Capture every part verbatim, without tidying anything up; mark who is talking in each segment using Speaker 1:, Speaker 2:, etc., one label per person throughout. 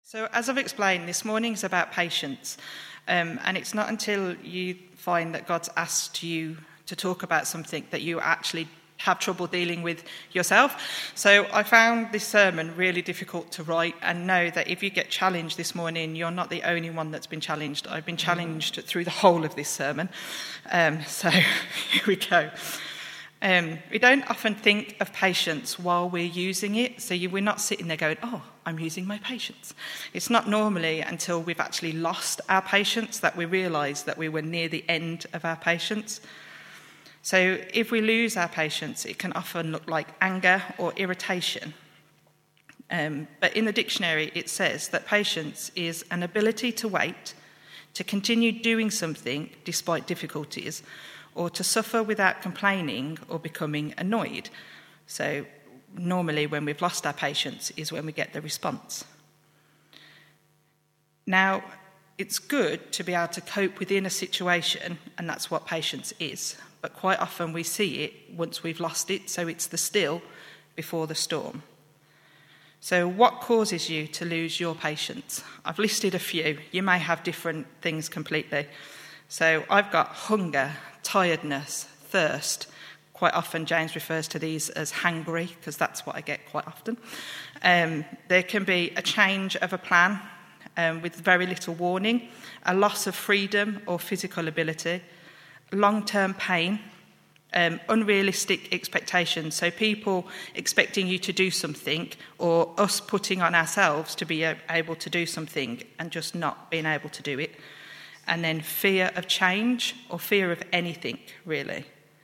Speaker 1: So as I've explained, this morning is about patience. Um, and it's not until you find that God's asked you to talk about something that you actually have trouble dealing with yourself. So I found this sermon really difficult to write, and know that if you get challenged this morning, you're not the only one that's been challenged. I've been challenged through the whole of this sermon. Um, so here we go. Um, we don't often think of patience while we're using it, so you, we're not sitting there going, oh, I'm using my patience. It's not normally until we've actually lost our patience that we realise that we were near the end of our patience. So if we lose our patience, it can often look like anger or irritation. Um, but in the dictionary, it says that patience is an ability to wait, to continue doing something despite difficulties, or to suffer without complaining or becoming annoyed. So normally when we've lost our patience is when we get the response. Now, it's good to be able to cope within a situation, and that's what patience is. But quite often we see it once we've lost it, so it's the still before the storm. So what causes you to lose your patience? I've listed a few. You may have different things completely. So I've got hunger, tiredness, thirst. Quite often James refers to these as hangry, because that's what I get quite often. Um, there can be a change of a plan um, with very little warning, a loss of freedom or physical ability, long-term pain, um, unrealistic expectations, so people expecting you to do something, or us putting on ourselves to be able to do something and just not being able to do it. And then fear of change, or fear of anything, really.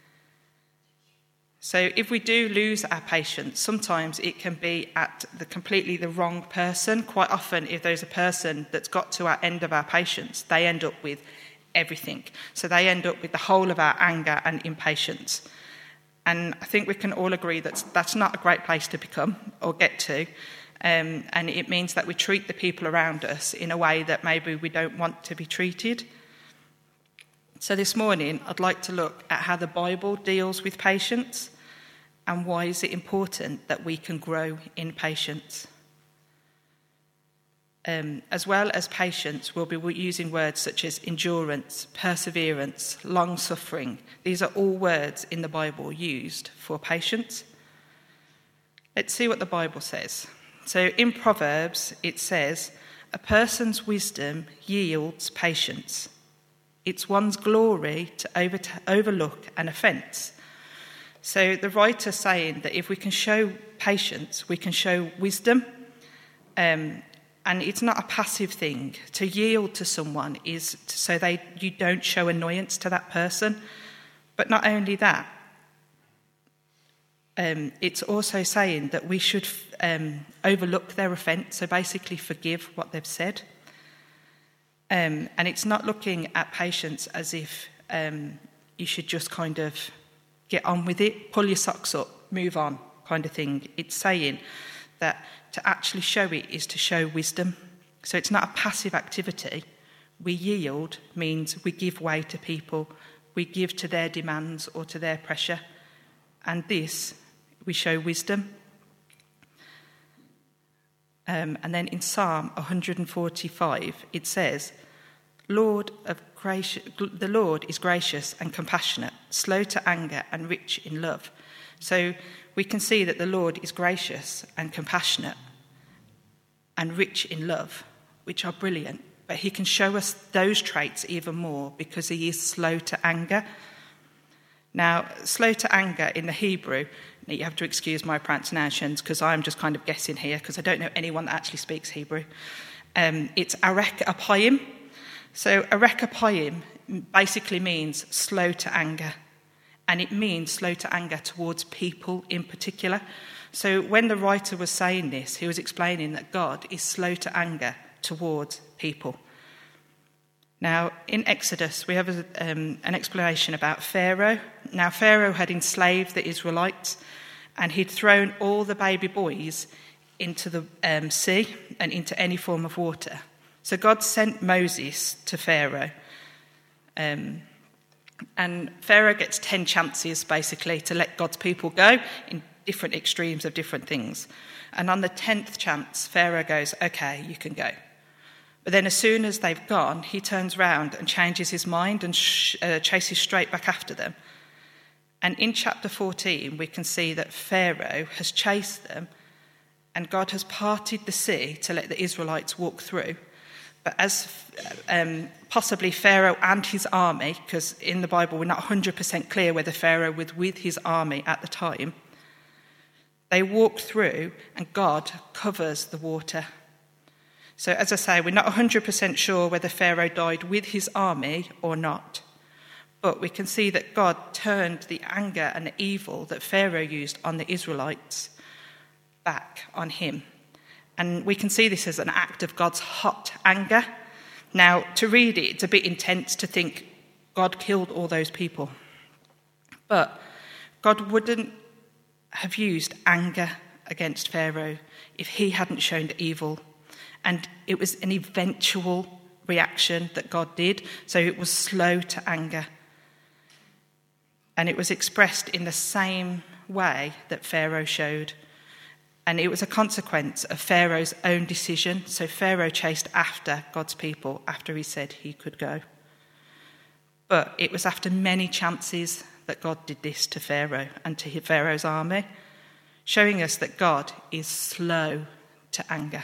Speaker 1: So if we do lose our patience, sometimes it can be at the completely the wrong person. Quite often, if there's a person that's got to our end of our patience, they end up with everything. So they end up with the whole of our anger and impatience. And I think we can all agree that that's not a great place to become or get to. Um, and it means that we treat the people around us in a way that maybe we don't want to be treated. So this morning, I'd like to look at how the Bible deals with patience, and why is it important that we can grow in patience. Um, as well as patience, we'll be using words such as endurance, perseverance, long-suffering. These are all words in the Bible used for patience. Let's see what the Bible says. So in Proverbs, it says, a person's wisdom yields patience. It's one's glory to over- overlook an offence. So the writer's saying that if we can show patience, we can show wisdom. Um, and it's not a passive thing. To yield to someone is so they you don't show annoyance to that person. But not only that, Um, it's also saying that we should um, overlook their offence, so basically forgive what they've said. Um, and it's not looking at patience as if um, you should just kind of get on with it, pull your socks up, move on kind of thing. It's saying that to actually show it is to show wisdom. So it's not a passive activity. We yield means we give way to people, we give to their demands or to their pressure. And this, we show wisdom. Um, and then in Psalm one forty-five, it says, Lord of gracious, the Lord is gracious and compassionate, slow to anger and rich in love. So we can see that the Lord is gracious and compassionate and rich in love, which are brilliant. But he can show us those traits even more because he is slow to anger. Now, slow to anger in the Hebrew, you have to excuse my pronunciations because I'm just kind of guessing here because I don't know anyone that actually speaks Hebrew. Um, it's arek apayim. So arek apayim basically means slow to anger. And it means slow to anger towards people in particular. So when the writer was saying this, he was explaining that God is slow to anger towards people. Now, in Exodus, we have a, um, an explanation about Pharaoh. Now, Pharaoh had enslaved the Israelites, and he'd thrown all the baby boys into the um, sea and into any form of water. So God sent Moses to Pharaoh. Um, and Pharaoh gets ten chances, basically, to let God's people go in different extremes of different things. And on the tenth chance, Pharaoh goes, okay, you can go. But then as soon as they've gone, he turns around and changes his mind and sh- uh, chases straight back after them. And in chapter fourteen, we can see that Pharaoh has chased them, and God has parted the sea to let the Israelites walk through. But as um, possibly Pharaoh and his army, because in the Bible we're not one hundred percent clear whether Pharaoh was with his army at the time, they walk through and God covers the water. So as I say, we're not one hundred percent sure whether Pharaoh died with his army or not. But we can see that God turned the anger and the evil that Pharaoh used on the Israelites back on him. And we can see this as an act of God's hot anger. Now, to read it, it's a bit intense to think God killed all those people. But God wouldn't have used anger against Pharaoh if he hadn't shown the evil. And it was an eventual reaction that God did, so it was slow to anger. And it was expressed in the same way that Pharaoh showed. And it was a consequence of Pharaoh's own decision. So Pharaoh chased after God's people after he said he could go. But it was after many chances that God did this to Pharaoh and to Pharaoh's army, showing us that God is slow to anger.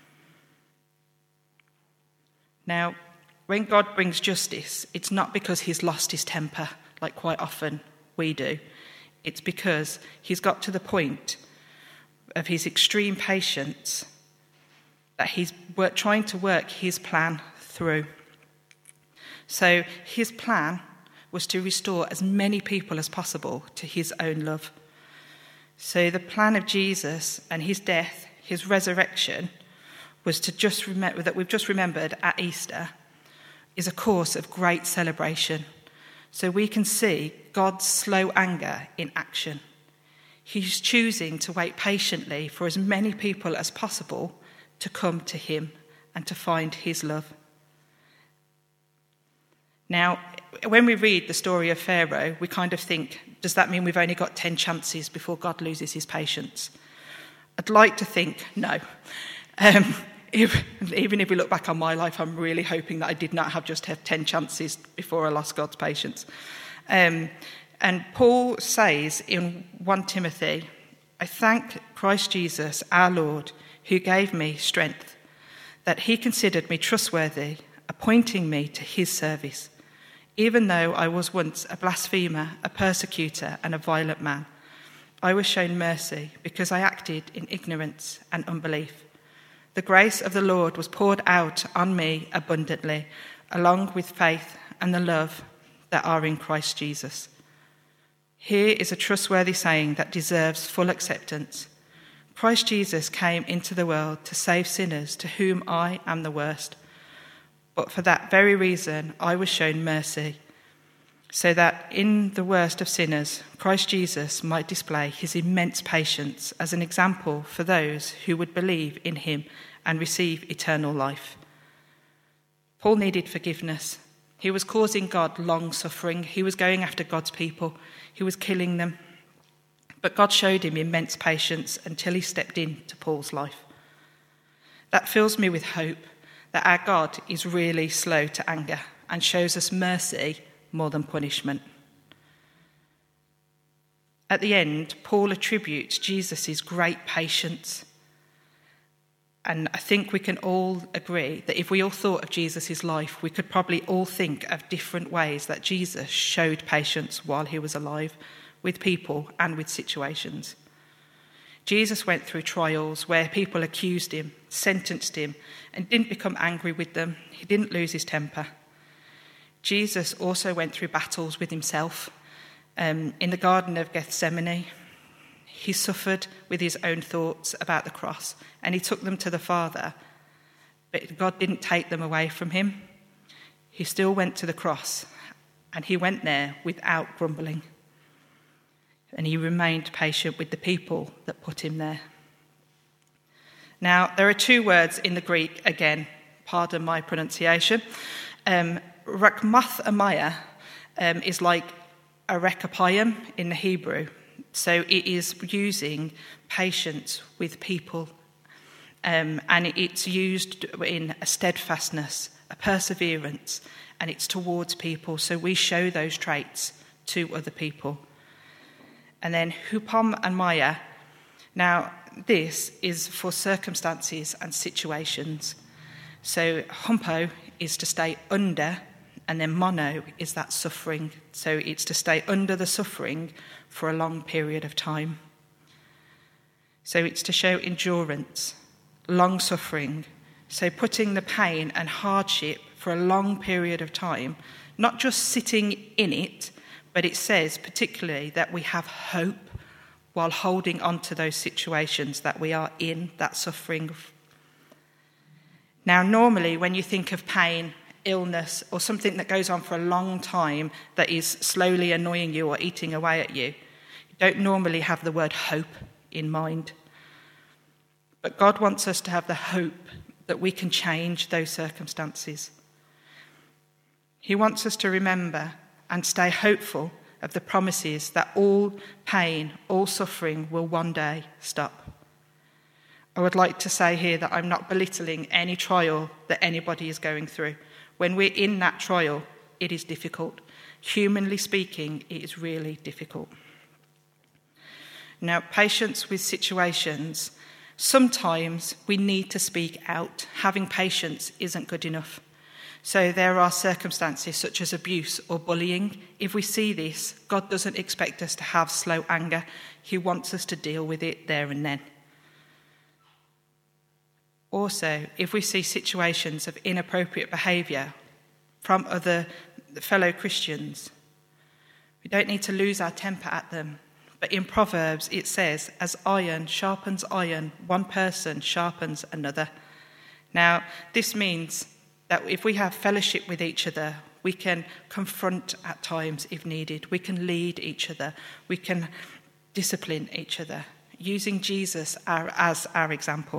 Speaker 1: Now, when God brings justice, it's not because he's lost his temper, like quite often we do. It's because he's got to the point of his extreme patience that he's work, trying to work his plan through. So his plan was to restore as many people as possible to his own love. So the plan of Jesus and his death, his resurrection, was to just remember that we've just remembered at Easter is a course of great celebration. So we can see God's slow anger in action. He's choosing to wait patiently for as many people as possible to come to him and to find his love. Now, when we read the story of Pharaoh, we kind of think, does that mean we've only got ten chances before God loses his patience? I'd like to think no. Um, if, even if we look back on my life, I'm really hoping that I did not have just have ten chances before I lost God's patience. Um, and Paul says in First Timothy, I thank Christ Jesus, our Lord, who gave me strength, that he considered me trustworthy, appointing me to his service, even though I was once a blasphemer, a persecutor, and a violent man. I was shown mercy because I acted in ignorance and unbelief. The grace of the Lord was poured out on me abundantly, along with faith and the love that are in Christ Jesus. Here is a trustworthy saying that deserves full acceptance. Christ Jesus came into the world to save sinners, to whom I am the worst. But for that very reason, I was shown mercy, so that in the worst of sinners, Christ Jesus might display his immense patience as an example for those who would believe in him and receive eternal life. Paul needed forgiveness. He was causing God long suffering. He was going after God's people. He was killing them. But God showed him immense patience until he stepped into Paul's life. That fills me with hope that our God is really slow to anger and shows us mercy more than punishment. At the end, Paul attributes Jesus' great patience. And I think we can all agree that if we all thought of Jesus' life, we could probably all think of different ways that Jesus showed patience while he was alive, with people and with situations. Jesus went through trials where people accused him, sentenced him, and didn't become angry with them. He didn't lose his temper. Jesus also went through battles with himself. Um, in the Garden of Gethsemane, he suffered with his own thoughts about the cross, and he took them to the Father, but God didn't take them away from him. He still went to the cross, and he went there without grumbling. And he remained patient with the people that put him there. Now, there are two words in the Greek, again, pardon my pronunciation. Um, Rakmath Amaya um, is like a rekapayim in the Hebrew, So it is using patience with people, um, and it's used in a steadfastness, a perseverance, and it's towards people. So we show those traits to other people. And then hupom and maya. Now, this is for circumstances and situations. So humpo is to stay under, and then mono is that suffering. So it's to stay under the suffering for a long period of time. So it's to show endurance, long suffering. So putting the pain and hardship for a long period of time, not just sitting in it, but it says particularly that we have hope while holding on to those situations that we are in, that suffering. Now, normally when you think of pain, illness, or something that goes on for a long time that is slowly annoying you or eating away at you, you don't normally have the word hope in mind. But God wants us to have the hope that we can change those circumstances. He wants us to remember and stay hopeful of the promises that all pain, all suffering will one day stop. I would like to say here that I'm not belittling any trial that anybody is going through. When we're in that trial, it is difficult. Humanly speaking, it is really difficult. Now, patience with situations, sometimes we need to speak out. Having patience isn't good enough. So there are circumstances such as abuse or bullying. If we see this, God doesn't expect us to have slow anger. He wants us to deal with it there and then. Also, if we see situations of inappropriate behaviour from other fellow Christians, we don't need to lose our temper at them. But in Proverbs it says, as iron sharpens iron, one person sharpens another. Now, this means that if we have fellowship with each other, we can confront at times if needed. We can lead each other. We can discipline each other, using Jesus our, as our example.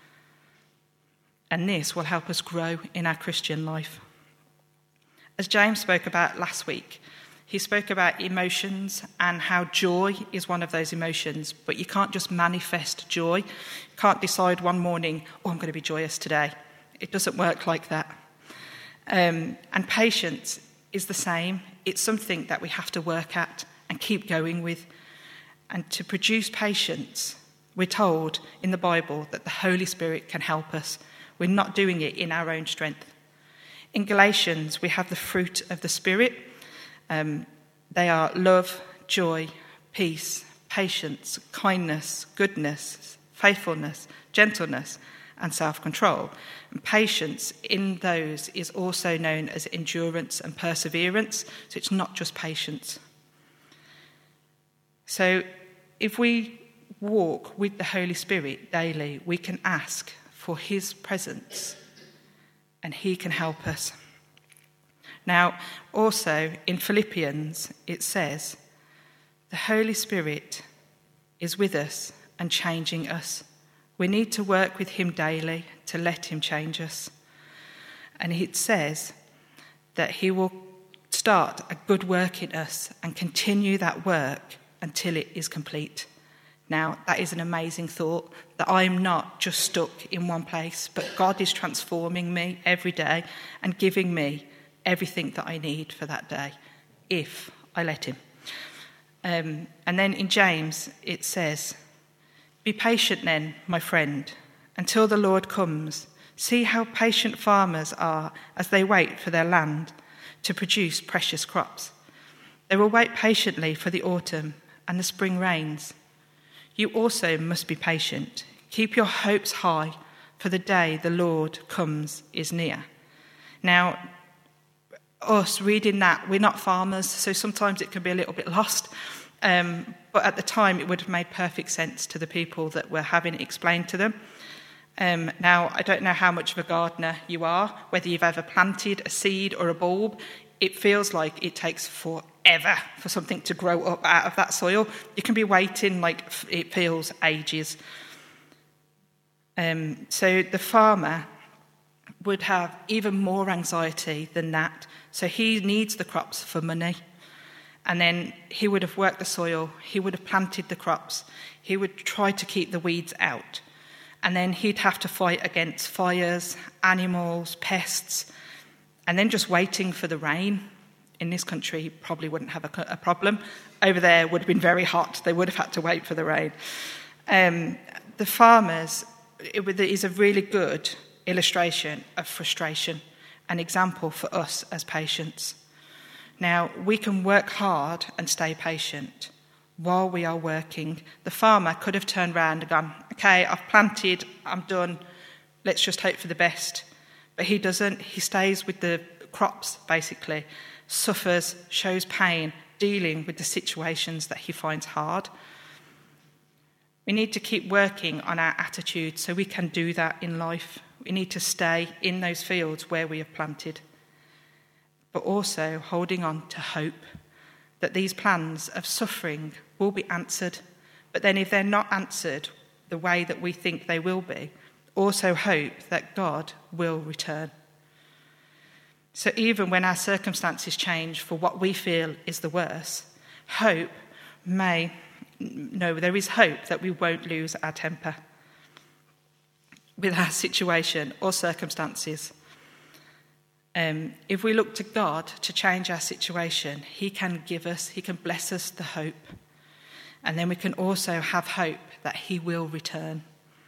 Speaker 1: And this will help us grow in our Christian life. As James spoke about last week, he spoke about emotions and how joy is one of those emotions, but you can't just manifest joy. You can't decide one morning, oh, I'm going to be joyous today. It doesn't work like that. Um, and patience is the same. It's something that we have to work at and keep going with. And to produce patience, we're told in the Bible that the Holy Spirit can help us. We're not doing it in our own strength. In Galatians, we have the fruit of the Spirit. Um, they are love, joy, peace, patience, kindness, goodness, faithfulness, gentleness, and self-control. And patience in those is also known as endurance and perseverance. So it's not just patience. So if we walk with the Holy Spirit daily, we can ask for his presence and he can help us. Now, also in Philippians, it says, the Holy Spirit is with us and changing us. We need to work with him daily to let him change us. And it says that he will start a good work in us and continue that work until it is complete. Now, that is an amazing thought, that I am not just stuck in one place, but God is transforming me every day and giving me everything that I need for that day, if I let him. Um, and then in James, it says, be patient then, my friend, until the Lord comes. See how patient farmers are as they wait for their land to produce precious crops. They will wait patiently for the autumn and the spring rains. You also must be patient. Keep your hopes high, for the day the Lord comes is near. Now, us reading that, we're not farmers, so sometimes it can be a little bit lost. Um, but at the time, it would have made perfect sense to the people that were having it explained to them. Um, now, I don't know how much of a gardener you are, whether you've ever planted a seed or a bulb. It feels like it takes forever for something to grow up out of that soil. You can be waiting like it feels ages. Um, so the farmer would have even more anxiety than that. So he needs the crops for money. And then he would have worked the soil, he would have planted the crops, he would try to keep the weeds out. And then he'd have to fight against fires, animals, pests, and then just waiting for the rain. In this country, he probably wouldn't have a, a problem. Over there would have been very hot. They would have had to wait for the rain. Um, the farmers, it is a really good illustration of frustration, an example for us as patients. Now, we can work hard and stay patient while we are working. The farmer could have turned around and gone, okay, I've planted, I'm done, let's just hope for the best. But he doesn't. He stays with the crops, basically, suffers, shows pain, dealing with the situations that he finds hard. We need to keep working on our attitude so we can do that in life. We need to stay in those fields where we have planted, but also holding on to hope that these plans of suffering will be answered. But then if they're not answered the way that we think they will be, also hope that God will return. So even when our circumstances change for what we feel is the worst, hope may, no, there is hope that we won't lose our temper with our situation or circumstances. Um, if we look to God to change our situation, he can give us, he can bless us the hope. And then we can also have hope that he will return.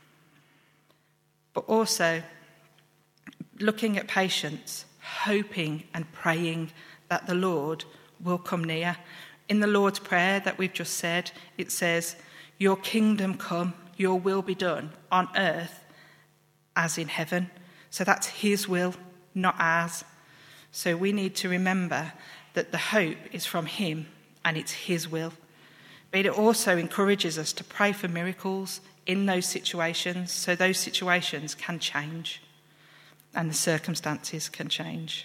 Speaker 1: But also, looking at patience, hoping and praying that the Lord will come near. In the Lord's Prayer that we've just said, it says, your kingdom come, your will be done on earth as in heaven. So that's his will, not ours. So we need to remember that the hope is from him and it's his will. But it also encourages us to pray for miracles in those situations so those situations can change and the circumstances can change.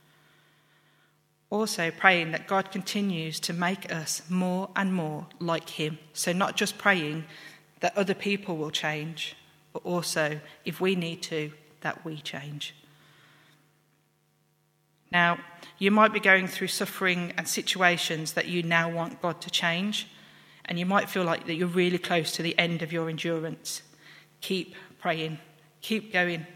Speaker 1: Also praying that God continues to make us more and more like him. So not just praying that other people will change, but also, if we need to, that we change. Now, you might be going through suffering and situations that you now want God to change, and you might feel like that you're really close to the end of your endurance. Keep praying. Keep going.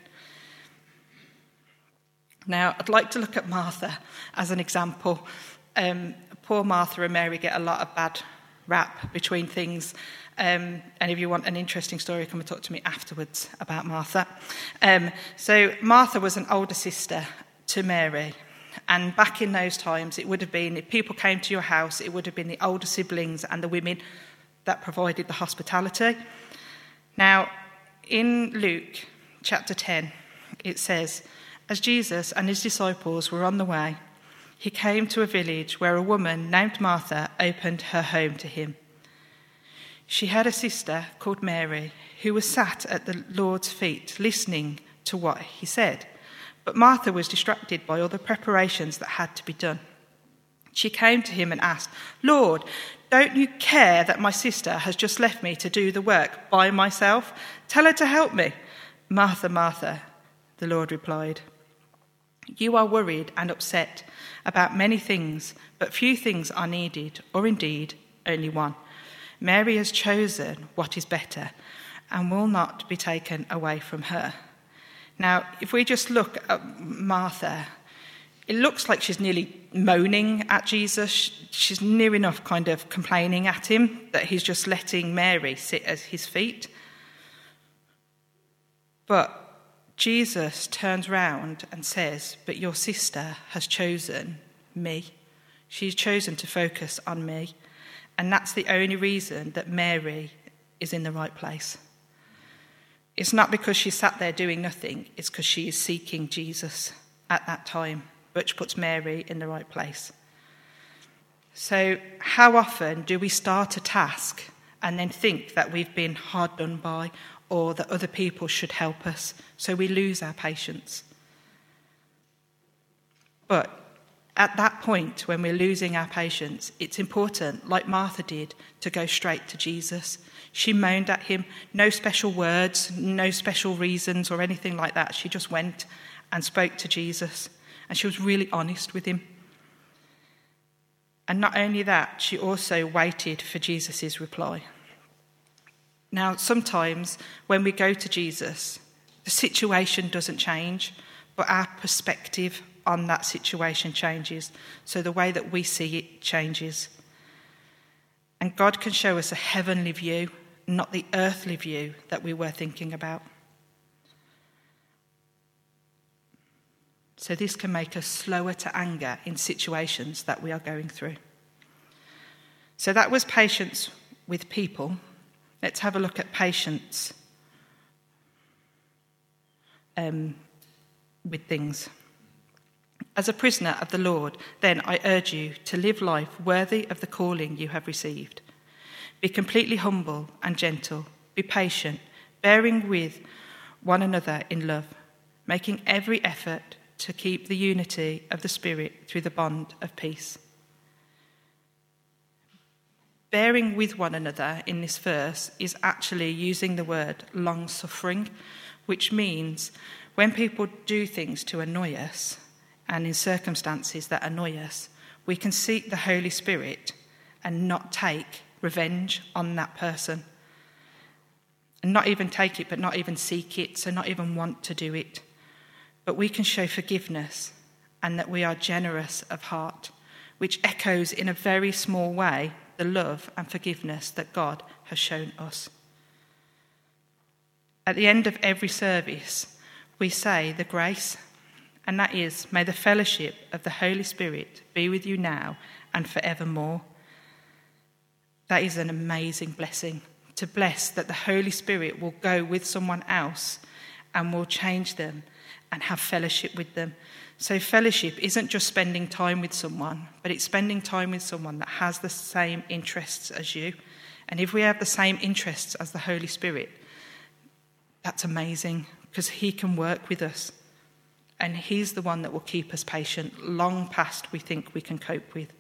Speaker 1: Now, I'd like to look at Martha as an example. Um, poor Martha and Mary get a lot of bad rap between things. Um, and if you want an interesting story, come and talk to me afterwards about Martha. Um, so Martha was an older sister to Mary. And back in those times, it would have been, if people came to your house, it would have been the older siblings and the women that provided the hospitality. Now, in Luke chapter ten, it says, as Jesus and his disciples were on the way, he came to a village where a woman named Martha opened her home to him. She had a sister called Mary who was sat at the Lord's feet listening to what he said. But Martha was distracted by all the preparations that had to be done. She came to him and asked, Lord, don't you care that my sister has just left me to do the work by myself? Tell her to help me. Martha, Martha, the Lord replied, you are worried and upset about many things, but few things are needed, or indeed only one. Mary has chosen what is better and will not be taken away from her. Now, if we just look at Martha, it looks like she's nearly moaning at Jesus. She's near enough kind of complaining at him that he's just letting Mary sit at his feet. But Jesus turns round and says, but your sister has chosen me. She's chosen to focus on me. And that's the only reason that Mary is in the right place. It's not because she sat there doing nothing, it's because she is seeking Jesus at that time, which puts Mary in the right place. So how often do we start a task and then think that we've been hard done by or that other people should help us, so we lose our patience? But at that point, when we're losing our patience, it's important, like Martha did, to go straight to Jesus. She moaned at him, no special words, no special reasons or anything like that. She just went and spoke to Jesus, and she was really honest with him. And not only that, she also waited for Jesus' reply. Now, sometimes when we go to Jesus, the situation doesn't change, but our perspective on that situation changes. So the way that we see it changes. And God can show us a heavenly view, not the earthly view that we were thinking about. So this can make us slower to anger in situations that we are going through. So that was patience with people. Let's have a look at patience um, with things. As a prisoner of the Lord, then I urge you to live life worthy of the calling you have received. Be completely humble and gentle. Be patient, bearing with one another in love, making every effort to keep the unity of the Spirit through the bond of peace. Bearing with one another in this verse is actually using the word long-suffering, which means when people do things to annoy us, and in circumstances that annoy us, we can seek the Holy Spirit and not take revenge on that person. And not even take it, but not even seek it, so not even want to do it. But we can show forgiveness and that we are generous of heart, which echoes in a very small way the love and forgiveness that God has shown us. At the end of every service, we say the grace, and that is, may the fellowship of the Holy Spirit be with you now and forevermore. That is an amazing blessing, to bless that the Holy Spirit will go with someone else and will change them and have fellowship with them. So fellowship isn't just spending time with someone, but it's spending time with someone that has the same interests as you. And if we have the same interests as the Holy Spirit, that's amazing, because he can work with us. And he's the one that will keep us patient long past we think we can cope with.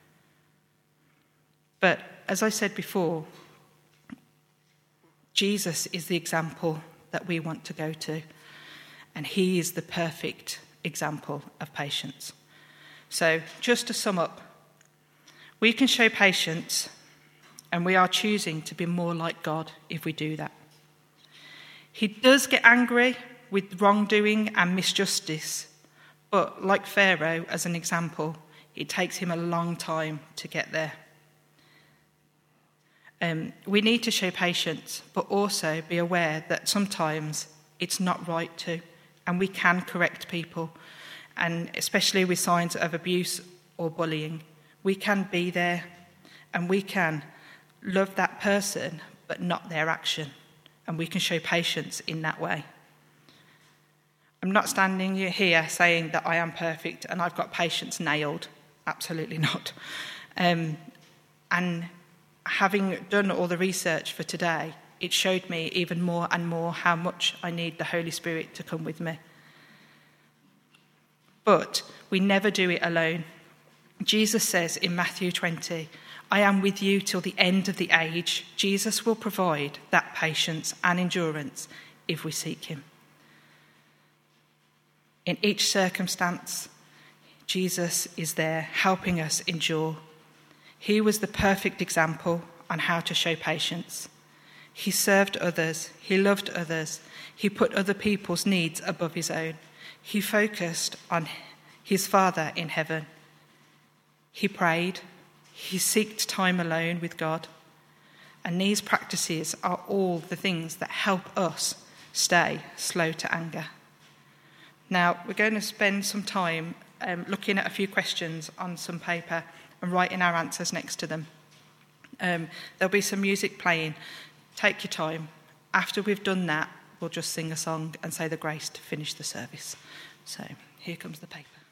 Speaker 1: But as I said before, Jesus is the example that we want to go to. And he is the perfect example of patience. So just to sum up, we can show patience, and we are choosing to be more like God if we do that. He does get angry with wrongdoing and misjustice, but like Pharaoh, as an example, it takes him a long time to get there. Um, we need to show patience, but also be aware that sometimes it's not right to. And we can correct people, and especially with signs of abuse or bullying. We can be there, and we can love that person, but not their action. And we can show patience in that way. I'm not standing here saying that I am perfect and I've got patience nailed. Absolutely not. Um, and having done all the research for today, it showed me even more and more how much I need the Holy Spirit to come with me. But we never do it alone. Jesus says in Matthew twenty, I am with you till the end of the age. Jesus will provide that patience and endurance if we seek him. In each circumstance, Jesus is there helping us endure. He was the perfect example on how to show patience. He served others, he loved others, he put other people's needs above his own. He focused on his Father in heaven. He prayed, he sought time alone with God. And these practices are all the things that help us stay slow to anger. Now, we're going to spend some time um, looking at a few questions on some paper and writing our answers next to them. Um, there'll be some music playing. Take your time. After we've done that, we'll just sing a song and say the grace to finish the service. So here comes the paper.